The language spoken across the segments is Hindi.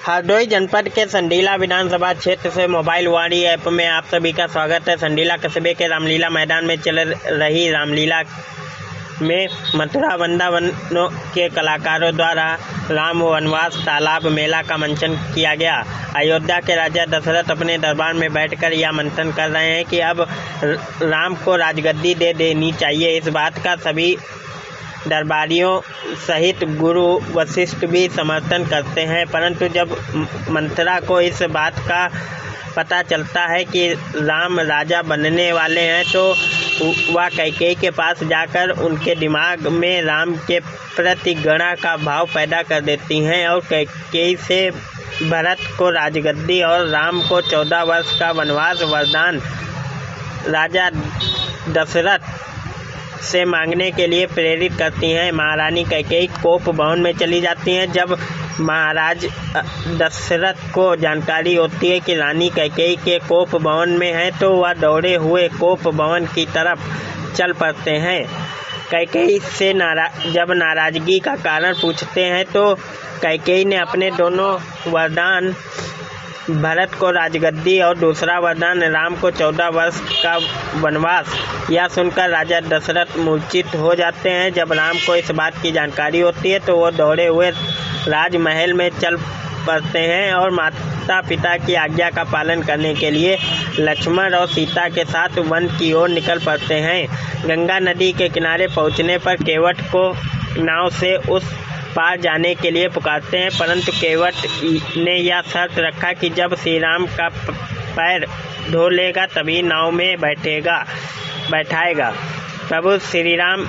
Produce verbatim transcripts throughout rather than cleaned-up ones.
हरदोई जनपद के संडीला विधानसभा क्षेत्र से मोबाइल वाणी ऐप में आप सभी का स्वागत है। संडीला कस्बे के रामलीला मैदान में चल रही रामलीला में मथुरा वृंदावनों के कलाकारों द्वारा राम वनवास तालाब मेला का मंचन किया गया। अयोध्या के राजा दशरथ अपने दरबार में बैठकर यह मंथन कर रहे हैं कि अब राम को राजगद्दी दे देनी चाहिए। इस बात का सभी दरबारियों सहित गुरु वशिष्ठ भी समर्थन करते हैं, परंतु जब मंथरा को इस बात का पता चलता है कि राम राजा बनने वाले हैं तो वह कैकेयी के पास जाकर उनके दिमाग में राम के प्रति घृणा का भाव पैदा कर देती हैं और कैकेयी से भरत को राजगद्दी और राम को चौदह वर्ष का वनवास वरदान राजा दशरथ से मांगने के लिए प्रेरित करती हैं। महारानी कैकेयी कोप भवन में चली जाती हैं। जब महाराज दशरथ को जानकारी होती है कि रानी कैकेयी के कोप भवन में है तो वह दौड़े हुए कोप भवन की तरफ चल पड़ते हैं। कैकेयी से नारा जब नाराजगी का कारण पूछते हैं तो कैकेयी ने अपने दोनों वरदान भरत को राजगद्दी और दूसरा वरदान राम को चौदह वर्ष का वनवास, यह सुनकर राजा दशरथ मूर्छित हो जाते हैं। जब राम को इस बात की जानकारी होती है तो वो दौड़े हुए राजमहल में चल पड़ते हैं और माता पिता की आज्ञा का पालन करने के लिए लक्ष्मण और सीता के साथ वन की ओर निकल पड़ते हैं। गंगा नदी के किनारे पहुंचने पर केवट को नाव से उस पार जाने के लिए पुकारते हैं, परंतु केवट ने यह शर्त रखा कि जब श्री राम का पैर धो लेगा तभी नाव में बैठेगा बैठाएगा। प्रभु श्री राम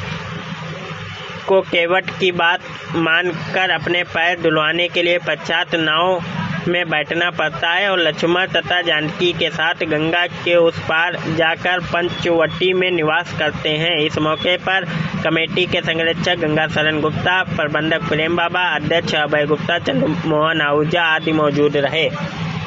को केवट की बात मानकर अपने पैर धुलवाने के लिए पश्चात नाव में बैठना पड़ता है और लक्ष्मण तथा जानकी के साथ गंगा के उस पार जाकर पंचवटी में निवास करते हैं। इस मौके पर कमेटी के संरक्षक गंगा शरण गुप्ता, प्रबंधक प्रेम बाबा, अध्यक्ष अभय गुप्ता, चंद्रमोहन आहूजा आदि मौजूद रहे।